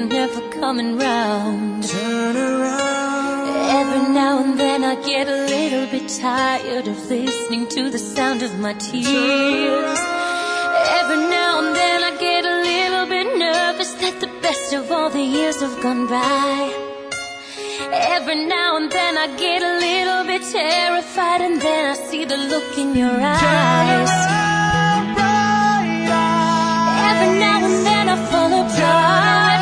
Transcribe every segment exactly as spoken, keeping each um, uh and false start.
you're never coming round. Turn around. Every now and then I get a little bit tired of listening to the sound of my tears. Every now and then I get a little bit nervous that the best of all the years have gone by. Every now and then I get a little bit terrified, and then I see the look in your eyes. Every now and then I fall apart.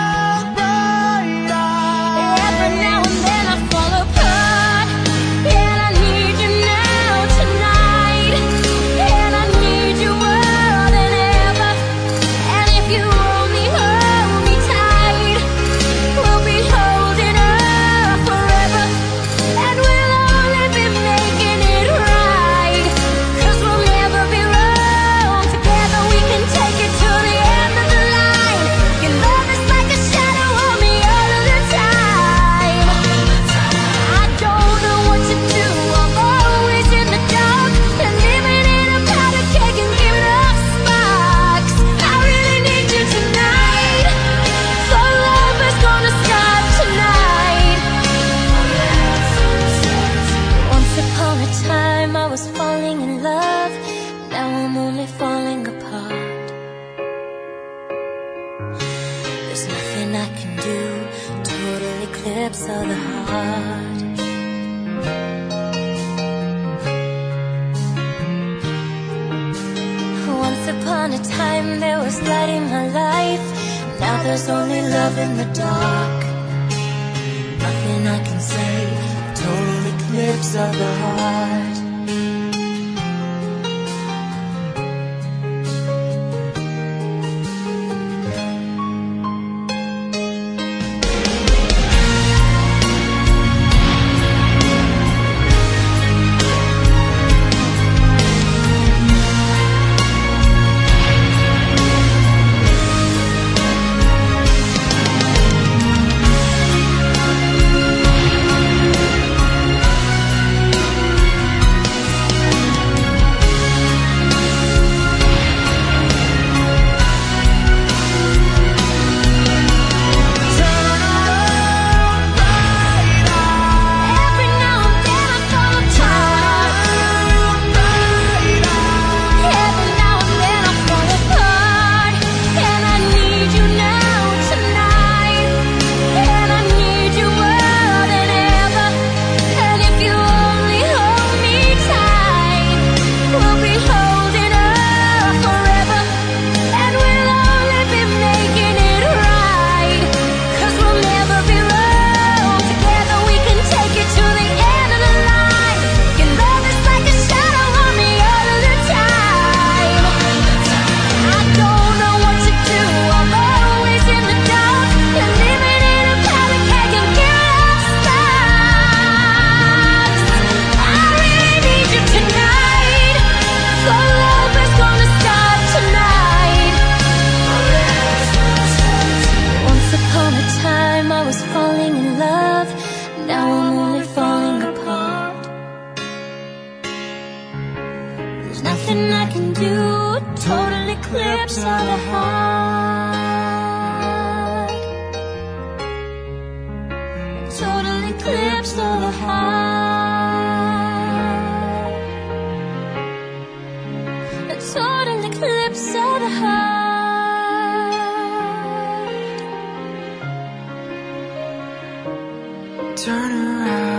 Every now and then I fall apart. And I need you now tonight. And I need you more than ever. And if you only hold me tight, we'll be holding up forever. And we'll only be making it right, 'cause we'll never be wrong. Together we can take it to the end of the line. Your love is like a shadow on me all of the time. I don't know what to do, I'm always in the dark. And living in a powder keg and giving off sparks. I really need you tonight. So love is gonna start tonight. Once upon a time I was falling in love. Now I'm only falling apart. There's nothing I can do, total eclipse of the heart. Once upon a time there was light in my life. Now there's only love in the dark. Nothing I can say, total eclipse of the heart. Every now and then I fall apart. Every now and then I fall apart. And I need you now tonight. And I need you more than ever. And if you only hold me tight, we'll be holding up forever. And we'll only be making it right, 'cause we'll never be wrong. Together we can take it to the end of the line. Your love is like a shadow on me all of the time. I don't know what to do, I'm always in the dark. And living in a powder keg and giving off sparks. I really need you tonight. So love is gonna start tonight. Once upon a time I was falling in love. Now I'm only falling apart. There's nothing I can do, total eclipse of the heart. Total eclipse of the heart. A total eclipse of the heart. Turn around.